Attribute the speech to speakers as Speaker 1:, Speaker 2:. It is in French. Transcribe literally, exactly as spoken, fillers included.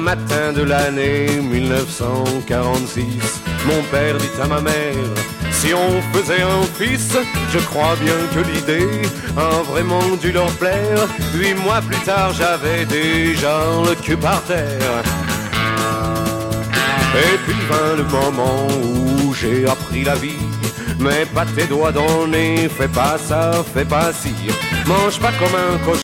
Speaker 1: matin de l'année mille neuf cent quarante-six, mon père dit à ma mère: si on faisait un fils, je crois bien que l'idée a vraiment dû leur plaire. Huit mois plus tard, j'avais déjà le cul par terre. Et puis vint le moment où j'ai appris la vie. Mets pas tes doigts dans le nez, fais pas ça, fais pas ci. Mange pas comme un cochon.